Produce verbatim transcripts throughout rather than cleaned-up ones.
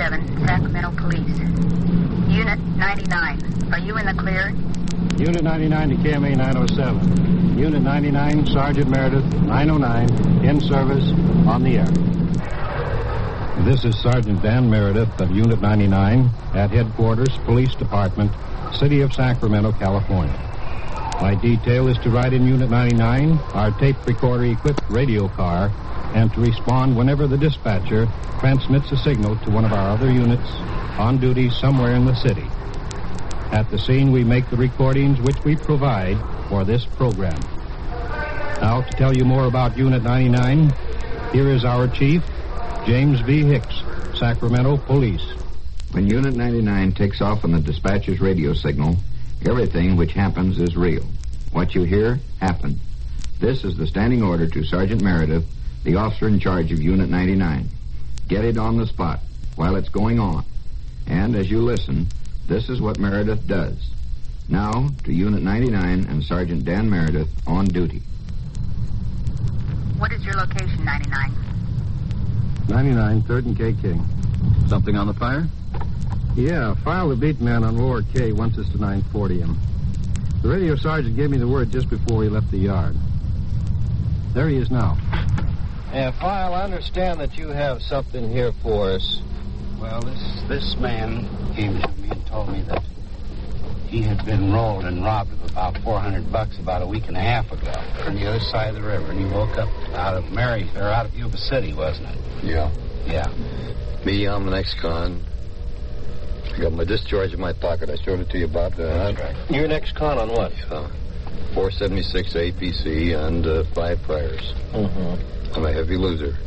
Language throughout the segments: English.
seven, Sacramento Police. Unit ninety-nine, are you in the clear? Unit ninety-nine to K M A nine oh seven. Unit ninety-nine, Sergeant Meredith, nine oh nine, in service, on the air. This is Sergeant Dan Meredith of Unit ninety-nine at Headquarters, Police Department, City of Sacramento, California. My detail is to ride in Unit ninety-nine, our tape recorder-equipped radio car, and to respond whenever the dispatcher transmits a signal to one of our other units on duty somewhere in the city. At the scene, we make the recordings which we provide for this program. Now, to tell you more about Unit ninety-nine, here is our chief, James V. Hicks, Sacramento Police. When Unit ninety-nine takes off on the dispatcher's radio signal, everything which happens is real. What you hear, happened. This is the standing order to Sergeant Meredith, the officer in charge of Unit ninety-nine. Get it on the spot while it's going on. And as you listen, this is what Meredith does. Now, to Unit ninety-nine and Sergeant Dan Meredith on duty. What is your location, ninety-nine? ninety-nine, third and K King. Something on the fire? Yeah, file the beat man on Lower K wants us to nine forty him. The radio sergeant gave me the word just before he left the yard. There he is now. Yeah, File, I understand that you have something here for us. Well, this this man came to me and told me that he had been rolled and robbed of about four hundred bucks about a week and a half ago from the other side of the river, and he woke up out of Mary, or out of Yuba City, wasn't it? Yeah. Yeah. Me, I'm an ex-con. I got my discharge in my pocket. I showed it to you about that. That's right. You're an ex-con on what? Yeah. four seventy-six A P C and uh, five priors. Mm-hmm. I'm a heavy loser.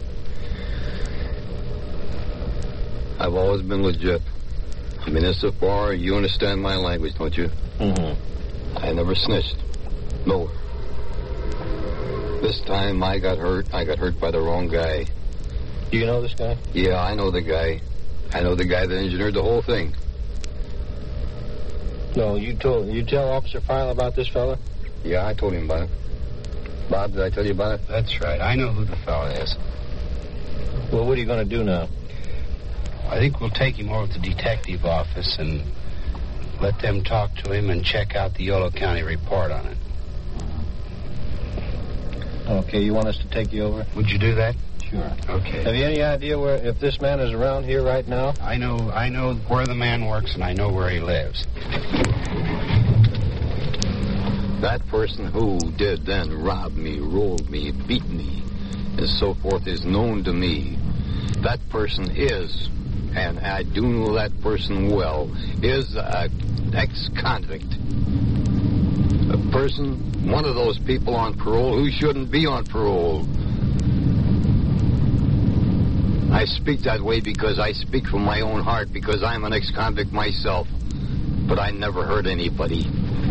I've always been legit. I mean, insofar, you understand my language, don't you? Mm-hmm. I never snitched. Nowhere. This time I got hurt. I got hurt by the wrong guy. Do you know this guy? Yeah, I know the guy. I know the guy that engineered the whole thing. No, you told you tell Officer File about this fella? Yeah, I told him about it. Bob, did I tell you about it? That's right. I know who the fellow is. Well, what are you going to do now? I think we'll take him over to the detective office and let them talk to him and check out the Yolo County report on it. Okay, you want us to take you over? Would you do that? Sure. Okay. Have you any idea where if this man is around here right now? I know I know where the man works and I know where he lives. That person who did then rob me, rolled me, beat me, and so forth is known to me. That person is, and I do know that person well, is an ex-convict. A person, one of those people on parole who shouldn't be on parole. I speak that way because I speak from my own heart, because I'm an ex-convict myself. But I never hurt anybody.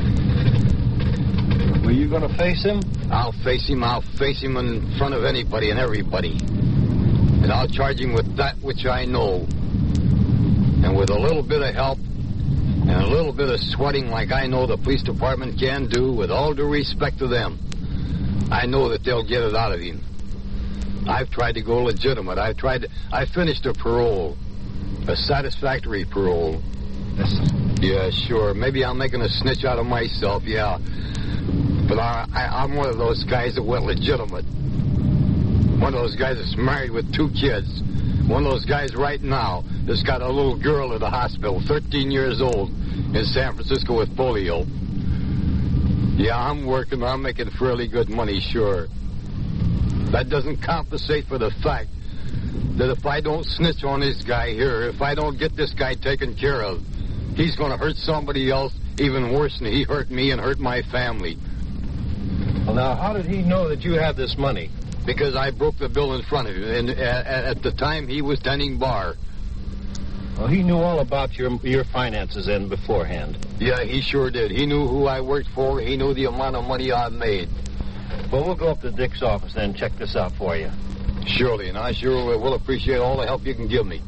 Were you going to face him? I'll face him. I'll face him in front of anybody and everybody. And I'll charge him with that which I know. And with a little bit of help and a little bit of sweating like I know the police department can do, with all due respect to them, I know that they'll get it out of him. I've tried to go legitimate. I've tried to... I finished a parole. A satisfactory parole. Listen. Yeah, sure. Maybe I'm making a snitch out of myself, yeah. But I, I, I'm one of those guys that went legitimate. One of those guys that's married with two kids. One of those guys right now that's got a little girl at the hospital, thirteen years old, in San Francisco with polio. Yeah, I'm working. I'm making fairly good money, sure. That doesn't compensate for the fact that if I don't snitch on this guy here, if I don't get this guy taken care of, he's going to hurt somebody else even worse than he hurt me and hurt my family. Well, now, how did he know that you had this money? Because I broke the bill in front of him, and at, at the time he was tending bar. Well, he knew all about your your finances then beforehand. Yeah, he sure did. He knew who I worked for. He knew the amount of money I made. Well, we'll go up to Dick's office then and check this out for you. Surely, and I sure will appreciate all the help you can give me.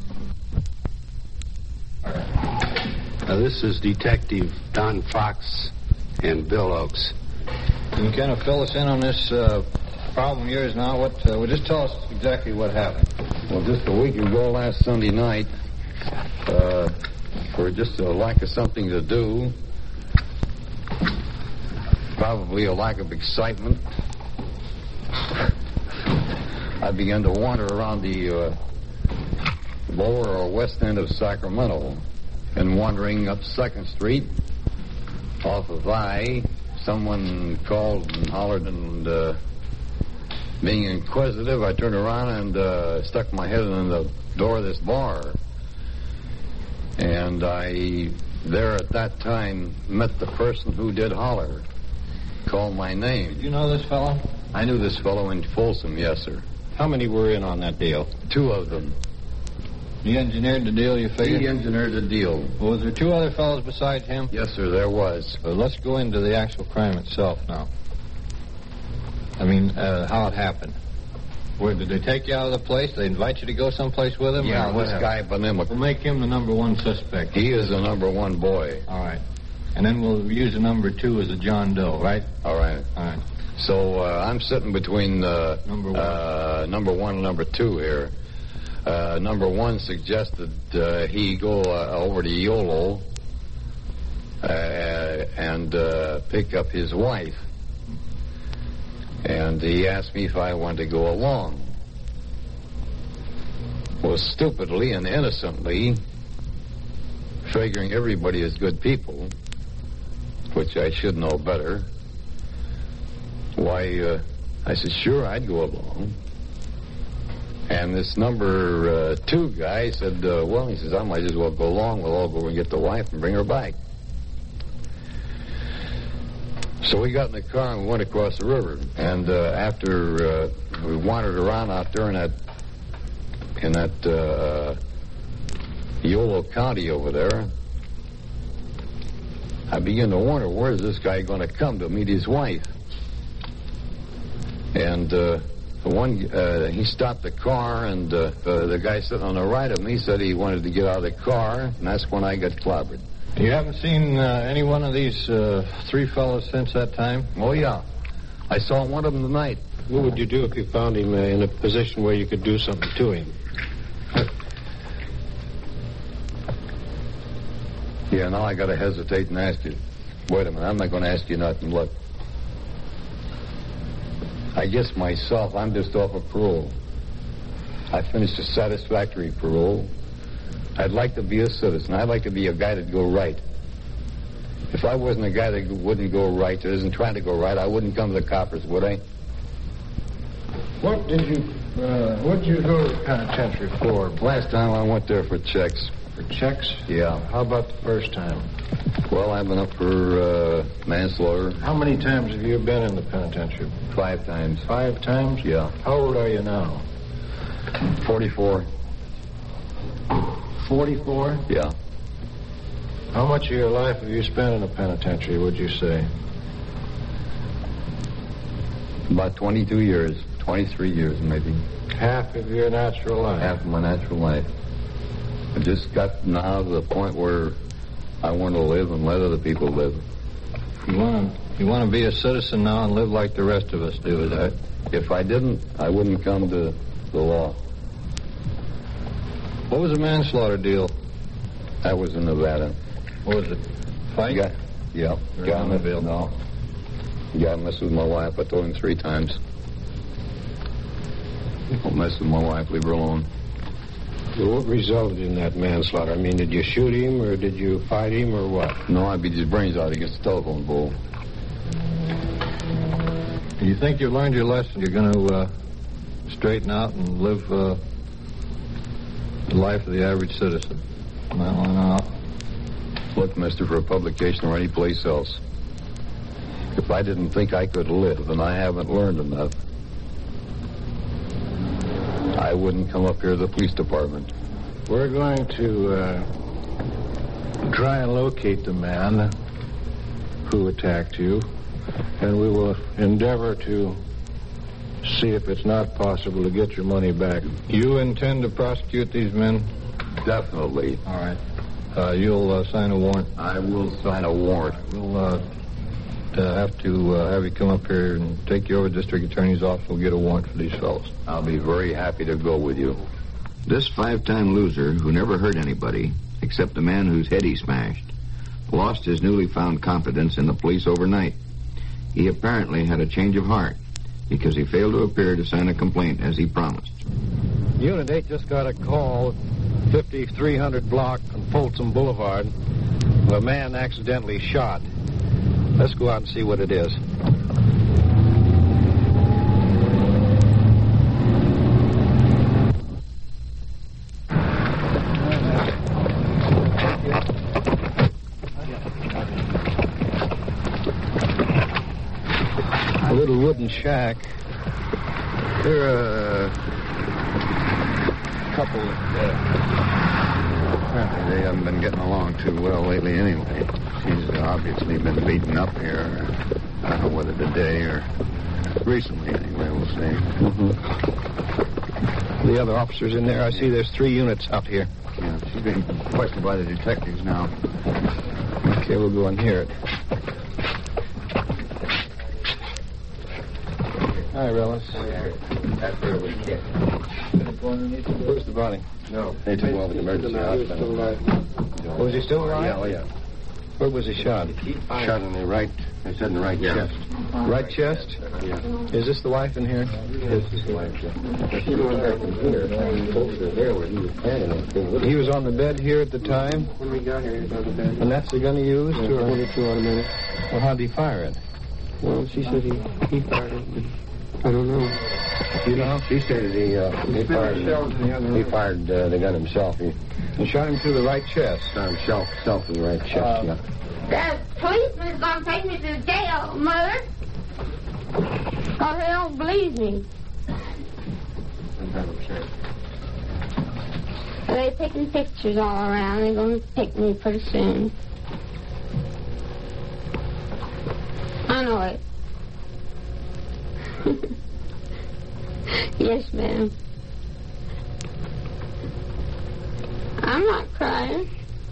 Now, this is Detective Don Fox and Bill Oakes. Can you kind of fill us in on this uh, problem of yours now? What? Uh, well, just tell us exactly what happened. Well, just a week ago, last Sunday night, Uh, for just a lack of something to do. Probably a lack of excitement. I began to wander around the uh, lower or west end of Sacramento, and wandering up second Street off of I, someone called and hollered, and uh, being inquisitive, I turned around and uh, stuck my head in the door of this bar. And I, there at that time, met the person who did holler, called my name. Did you know this fellow? I knew this fellow in Folsom, yes, sir. How many were in on that deal? Two of them. He engineered the deal, you figure? He engineered the deal. Well, was there two other fellows besides him? Yes, sir, there was. Well, let's go into the actual crime itself now. I mean, uh, how it happened. Where, did they take you out of the place? Did they invite you to go someplace with him? Yeah, or this guy, Benimic. We'll make him the number one suspect. He is the number one boy. All right. And then we'll use the number two as a John Doe, right? All right. All right. So uh, I'm sitting between uh, number, one. Uh, number one and number two here. Uh, number one suggested uh, he go uh, over to Yolo uh, and uh, pick up his wife. And he asked me if I wanted to go along. Well, stupidly and innocently, figuring everybody is good people, which I should know better, why, uh, I said, sure, I'd go along. And this number uh, two guy said, uh, well, he says, I might as well go along. We'll all go and get the wife and bring her back. So we got in the car and we went across the river. And uh, after uh, we wandered around out there in that in that uh, Yolo County over there, I began to wonder, where's this guy going to come to meet his wife? And uh, the one uh, he stopped the car, and uh, uh, the guy sitting on the right of me said he wanted to get out of the car, and that's when I got clobbered. You haven't seen uh, any one of these uh, three fellows since that time? Oh, yeah. I saw one of them tonight. What would you do if you found him uh, in a position where you could do something to him? Yeah, now I got to hesitate and ask you. Wait a minute, I'm not going to ask you nothing. Look, I guess myself, I'm just off a parole. I finished a satisfactory parole. I'd like to be a citizen. I'd like to be a guy that'd go right. If I wasn't a guy that wouldn't go right, that isn't trying to go right, I wouldn't come to the coppers, would I? What did you, uh, what did you go to the penitentiary for? Last time I went there for checks. For checks? Yeah. How about the first time? Well, I've been up for uh, manslaughter. How many times have you been in the penitentiary? Five times. Five times? Yeah. How old are you now? Forty-four. Forty-four? Yeah. How much of your life have you spent in the penitentiary, would you say? About twenty-two years. twenty-three years, maybe. Half of your natural life? Half of my natural life. I just got now to the point where I want to live and let other people live. You want to you want to be a citizen now and live like the rest of us do, is that? If I didn't, I wouldn't come to the law. What was the manslaughter deal? That was in Nevada. What was it? Fight? Got, yeah. Got him. No. Got messed with my wife. I told him three times. Don't mess with my wife. Leave her alone. Well, what resulted in that manslaughter? I mean, did you shoot him, or did you fight him, or what? No, I beat his brains out against the telephone pole. You think you've learned your lesson? You're going to uh, straighten out and live uh, the life of the average citizen? Well, no. Look, mister, for a publication or any place else, if I didn't think I could live and I haven't learned enough, I wouldn't come up here to the police department. We're going to uh, try and locate the man who attacked you, and we will endeavor to see if it's not possible to get your money back. You intend to prosecute these men? Definitely. All right. Uh, you'll uh, sign a warrant? I will sign a warrant. We'll uh, uh, have to uh, have you come up here and take you over to the district attorney's office. We'll get a warrant for these fellows. I'll be very happy to go with you. This five-time loser, who never hurt anybody, except the man whose head he smashed, lost his newly found confidence in the police overnight. He apparently had a change of heart because he failed to appear to sign a complaint as he promised. Unit eight just got a call, fifty-three hundred block on Folsom Boulevard. A man accidentally shot. Let's go out and see what it is. A little wooden shack. There are a couple of... Uh, apparently they haven't been getting along too well lately anyway. She's obviously been beaten up here. I don't know whether today or recently anyway, we'll see. Mm-hmm. The other officers in there, I see there's three units out here. Yeah, she's being questioned by the detectives now. Okay, we'll go and hear it. Hi, Relis. That's where we get. Where's the body? No. They took him over to the emergency hospital. Was he still alive? Yeah, oh, yeah. Where was he shot? Shot in the right, they said in the right yeah. chest. Right chest? Yeah. Is this the wife in here? This is the wife, yeah. She's going back from here. There where he was standing. He was on the bed here at the time? When we got here, he was on the bed. And that's the gun he used? Yeah, or? twenty-two automatic. Well, how'd he fire it? Well, she said he, he fired it. I don't know. You know? He stated he, uh, he fired, he fired uh, the gun himself. He, he shot him through the right chest. Shot himself, himself in the right chest, uh, yeah. The policeman's gonna take me to jail, Mother. Because they don't believe me. They're taking pictures all around. They're gonna pick me pretty soon. I know it. Yes, ma'am. I'm not crying.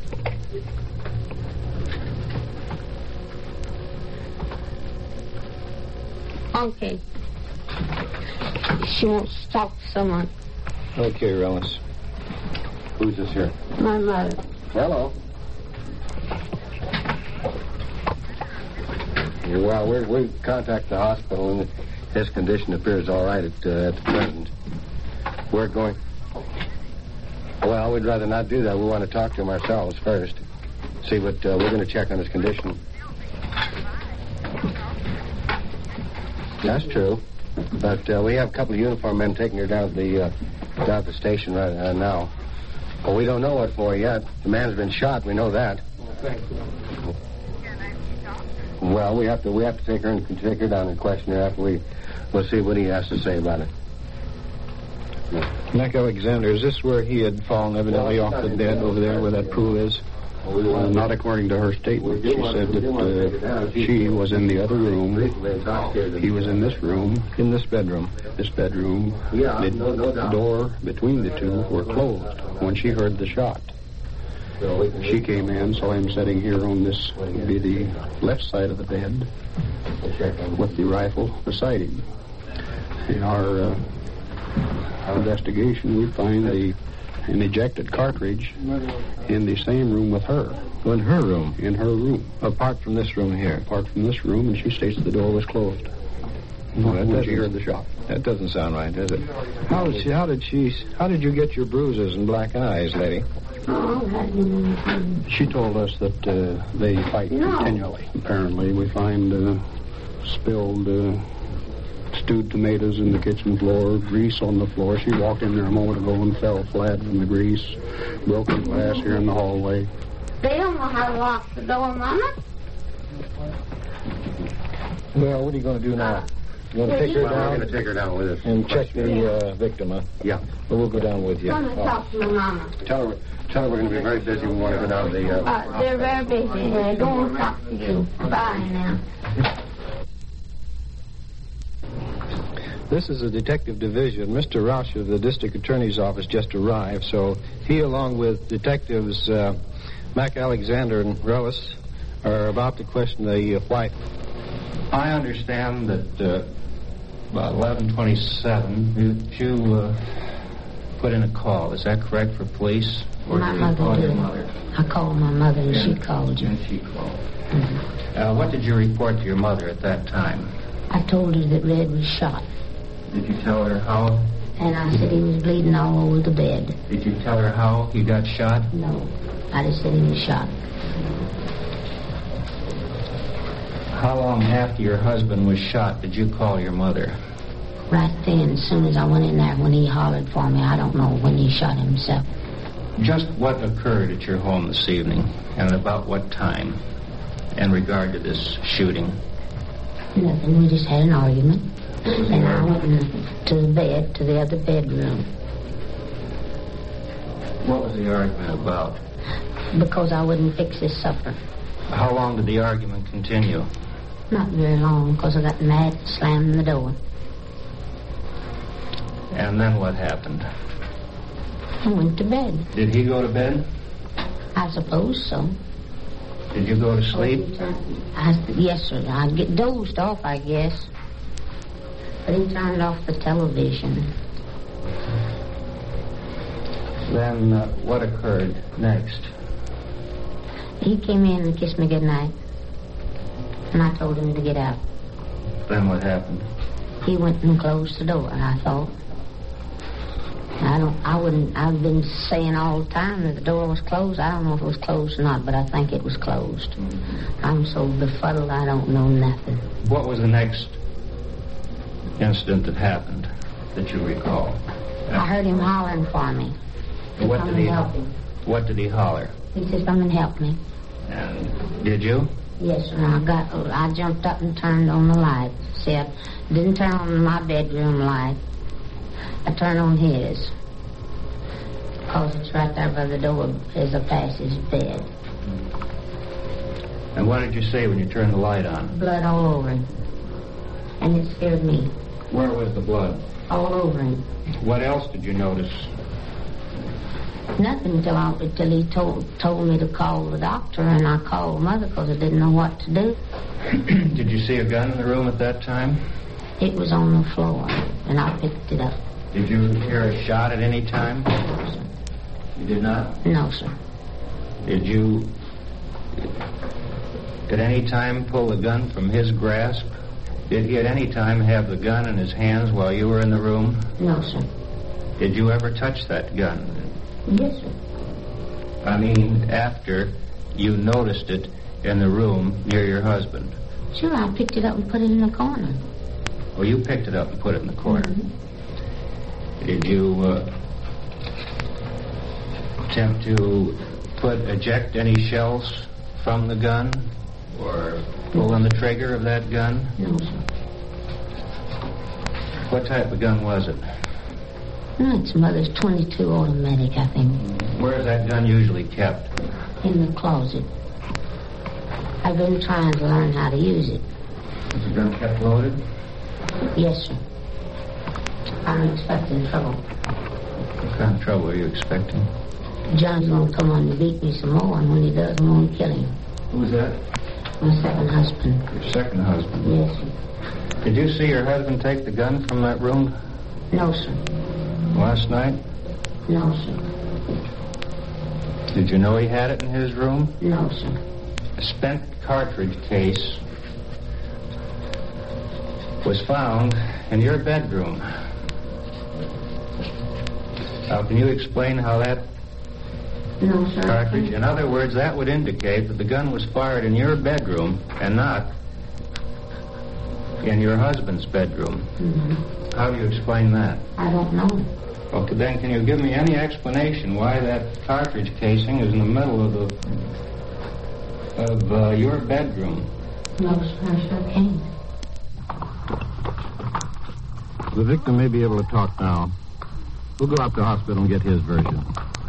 Okay. She wants to talk to someone. Okay, Relis. Who's this here? My mother. Hello. Well, we we contact the hospital, and his condition appears all right at, uh, at the present. We're going... Well, we'd rather not do that. We want to talk to him ourselves first. See what... Uh, we're going to check on his condition. That's true. But uh, we have a couple of uniformed men taking her down to the, uh, down to the station right uh, now. Well, we don't know what for yet. The man's been shot. We know that. Well, we have to we have to take her and take her down and question her after we we'll see what he has to say about it. Mac Alexander, is this where he had fallen evidently off the bed over there where that pool is? Uh, not according to her statement. She said that uh, she was in the other room. He was in this room. In this bedroom? This bedroom. The, the door between the two were closed when she heard the shot. She came in, saw him sitting here on this, be the left side of the bed, with the rifle beside him. In our, uh, our investigation, we find the an ejected cartridge in the same room with her. In her room? In her room. Apart from this room here? Apart from this room, and she states the door was closed. No, that when she heard the shot. That doesn't sound right, does it? How did she, how did she, how did you get your bruises and black eyes, lady? She told us that uh, they fight no. continually. Apparently, we find uh, spilled uh, stewed tomatoes in the kitchen floor, grease on the floor. She walked in there a moment ago and fell flat from the grease. Broken glass here in the hallway. They don't know how to lock the door, Mama. Well, what are you going to do now? You want to take her well, down? We're going to take her down with us. And check the uh, victim, huh? Yeah. Well, we'll go down with you. I'm going to talk to my Mama. Tell her, tell her we're going to be very busy. We want to go down to the... Uh, uh, they're very busy. They're going to talk to you. Bye now. This is a detective division. Mister Roush of the district attorney's office just arrived, so he, along with detectives uh, Mac Alexander and Relis, are about to question the uh, wife. I understand that uh, about eleven twenty-seven, you, you uh, put in a call. Is that correct, for police? Or My did you mother call did. your mother? I called my mother and Yeah. she called you. And she called. Mm-hmm. Uh, what did you report to your mother at that time? I told her that Red was shot. Did you tell her how? And I said he was bleeding all over the bed. Did you tell her how he got shot? No. I just said he was shot. How long after your husband was shot did you call your mother? Right then, as soon as I went in there, when he hollered for me, I don't know when he shot himself. Just what occurred at your home this evening, and about what time, in regard to this shooting? Nothing. We just had an argument. And I went in to the bed, to the other bedroom. What was the argument about? Because I wouldn't fix his supper. How long did the argument continue? Not very long, because I got mad and slammed the door. And then what happened? I went to bed. Did he go to bed? I suppose so. Did you go to sleep? I, yes, sir. I get dozed off, I guess. But he turned off the television. Then uh, what occurred next? He came in and kissed me goodnight. And I told him to get out. Then what happened? He went and closed the door, I thought. I don't, I wouldn't, I've been saying all the time that the door was closed. I don't know if it was closed or not, but I think it was closed. Mm-hmm. I'm so befuddled, I don't know nothing. What was the next incident that happened that you recall? I heard him hollering for me. What Come did he and help him. What did he holler? He said, come and help me. And did you? Yes, sir. I got, I jumped up and turned on the light. See, I didn't turn on my bedroom light. I turned on his. Because it's right there by the door as I pass his bed. And what did you say when you turned the light on? Blood all over him. And it scared me. Where was the blood? All over him. What else did you notice? Nothing until, I, until he told, told me to call the doctor, and I called mother because I didn't know what to do. Did you see a gun in the room at that time? It was on the floor, and I picked it up. Did you hear a shot at any time? No, sir. You did not? No, sir. Did you at any time pull the gun from his grasp? Did he at any time have the gun in his hands while you were in the room? No, sir. Did you ever touch that gun? Yes, sir. I mean, after you noticed it in the room near your husband. Sure, I picked it up and put it in the corner. Oh, you picked it up and put it in the corner. Mm-hmm. Did you uh, attempt to put, eject any shells from the gun? Or pull on the trigger of that gun? No, sir. What type of gun was it? No, it's mother's twenty-two automatic, I think. Where is that gun usually kept? In the closet. I've been trying to learn how to use it. Is the gun kept loaded? Yes, sir. I'm expecting trouble. What kind of trouble are you expecting? John's going to come on and beat me some more, and when he does, I'm going to kill him. Who's that? My second husband. Your second husband? Yes, sir. Did you see your husband take the gun from that room? No, sir. Last night? No, sir. Did you know he had it in his room? No, sir. A spent cartridge case was found in your bedroom. Now, can you explain how that No, sir. cartridge... In other words, that would indicate that the gun was fired in your bedroom and not in your husband's bedroom. Mm-hmm. How do you explain that? I don't know. Okay, then can you give me any explanation why that cartridge casing is in the middle of the of uh, your bedroom? No, sir, I sure can't. The victim may be able to talk now. We'll go out to the hospital and get his version.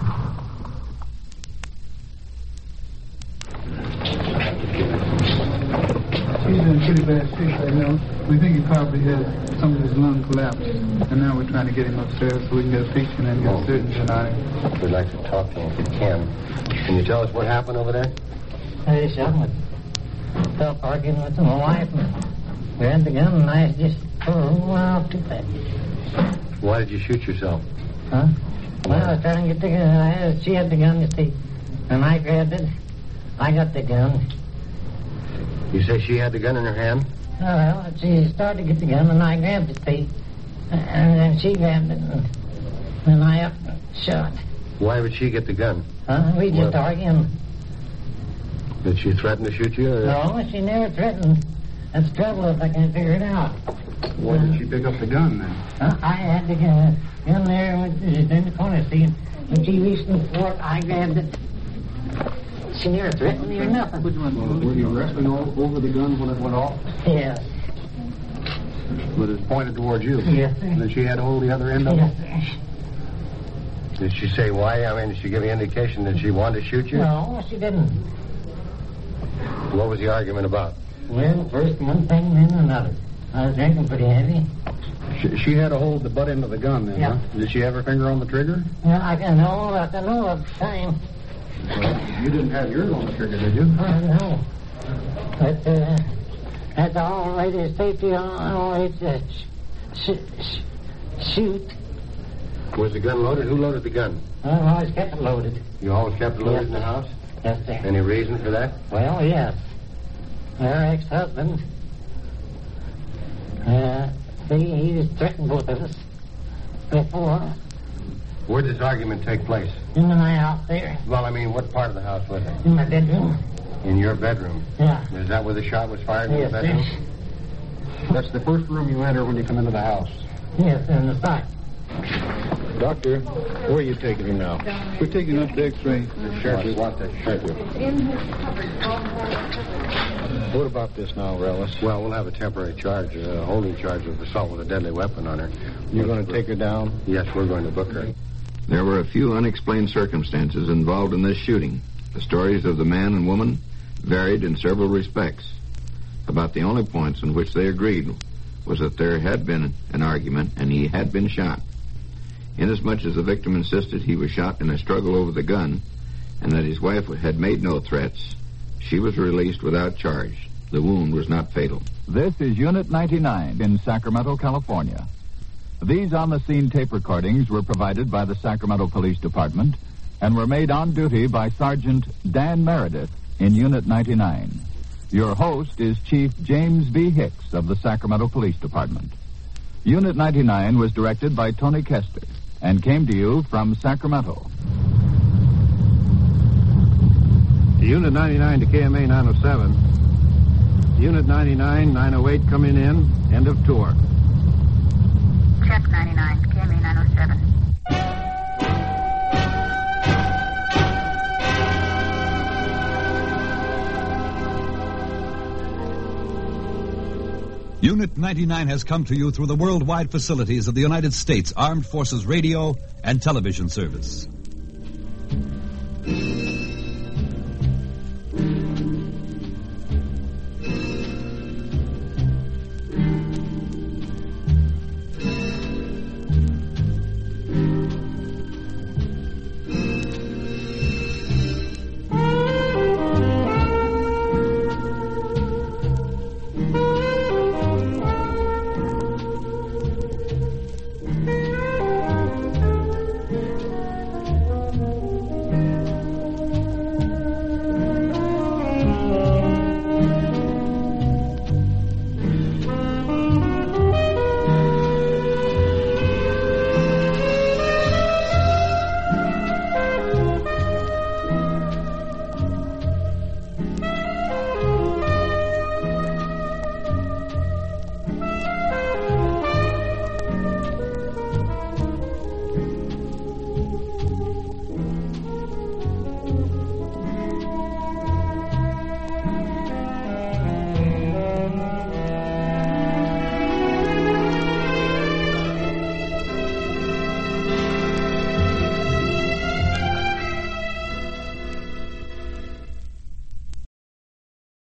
He's in pretty bad shape right now. We think he probably had some of his lung collapse. And now we're trying to get him upstairs so we can get a picture and get a surgeon tonight. We'd like to talk to him if we can. Can you tell us what happened over there? I something with felt arguing with my wife. And we had the gun and I just oh, well, too bad. Why did you shoot yourself? Huh? Well, I was trying to get the gun. I had, she had the gun, you see. And I grabbed it. I got the gun. You say she had the gun in her hand? Oh, well, she started to get the gun, and I grabbed it, see. And then she grabbed it, and then I up and shot. Why would she get the gun? Huh? We just Well- arguing. Did she threaten to shoot you? Or? No, she never threatened. That's trouble if I can figure it out. Why did she pick up the gun then? Huh? I had the gun, gun there in the corner, see. When she reached in for it, I grabbed it. She never threatened me or nothing. Which one? Were you wrestling all over the gun when it went off? Yes. But it pointed towards you? Yes, sir. And then she had to hold the other end of Yes, it? sir. Did she say why? I mean, did she give you indication that she wanted to shoot you? No, she didn't. What was the argument about? Well, first one thing, then another. I was drinking pretty heavy. She, she had to hold the butt end of the gun then, Yeah. huh? Did she have her finger on the trigger? Well, I can know, I can know at the time. Well, you didn't have yours on the trigger, did you? I know. But, uh, that's all ladies' safety, always uh, sh- sh- shoot. Was the gun loaded? Who loaded the gun? I always kept it loaded. You always kept it loaded Yes, in the sir. house? Yes, sir. Any reason for that? Well, yes. Her ex-husband, uh, see, he was threatened both of us before Where did this argument take place? in my house there, Well, I mean, what part of the house was it? in my bedroom. In your bedroom. Yeah. Is that where the shot was fired, in Yes, the bedroom? sir. That's the first room you enter when you come into the house. Yes, in the side. Doctor, where are you taking him now? We're taking up the X-ray. Sheriff, we want that. Thank you. What about this now, Relis? Well, we'll have a temporary charge, a holding charge of assault with a deadly weapon on her. You're going to take her down? Yes, we're going to book her. There were a few unexplained circumstances involved in this shooting. The stories of the man and woman varied in several respects. About the only points on which they agreed was that there had been an argument and he had been shot. Inasmuch as the victim insisted he was shot in a struggle over the gun and that his wife had made no threats, she was released without charge. The wound was not fatal. This is Unit ninety-nine in Sacramento, California. These on-the-scene tape recordings were provided by the Sacramento Police Department and were made on duty by Sergeant Dan Meredith in Unit ninety-nine. Your host is Chief James V. Hicks of the Sacramento Police Department. Unit ninety-nine was directed by Tony Kester and came to you from Sacramento. Unit ninety-nine to K M A nine oh seven. Unit ninety-nine, nine oh eight coming in. End of tour. Check ninety-nine, K M A nine oh seven. Unit ninety-nine has come to you through the worldwide facilities of the United States Armed Forces Radio and Television Service.